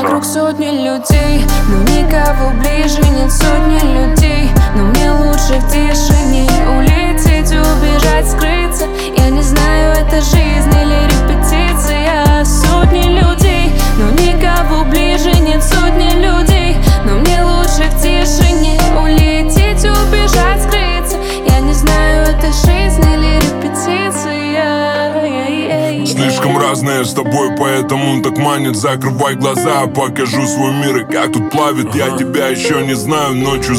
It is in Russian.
Вокруг сотни людей, но никого ближе нет. Сотни людей, но мне лучше в тишине улететь, убежать, скрыться. Я не знаю, это жизнь или репетиция. Сотни людей, но никого ближе нет. Сотни людей, но мне лучше в тишине улететь, убежать, скрыться. Я не знаю, это жизнь или репетиция. Слишком разные с тобой, поэтому так манит. Закрывай глаза, покажу свой мир и как тут плавит. Я тебя еще не знаю, ночью